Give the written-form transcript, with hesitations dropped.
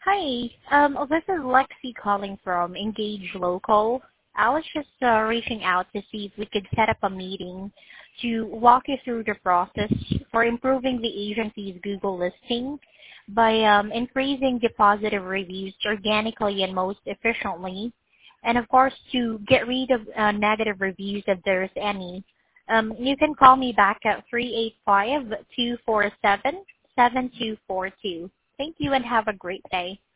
Hi, this is Lexi calling from Engage Local. I was just reaching out to see if we could set up a meeting to walk you through the process for improving the agency's Google listing by increasing the positive reviews organically and most efficiently, and of course to get rid of negative reviews if there's any. You can call me back at 385-247-7242. Thank you and have a great day.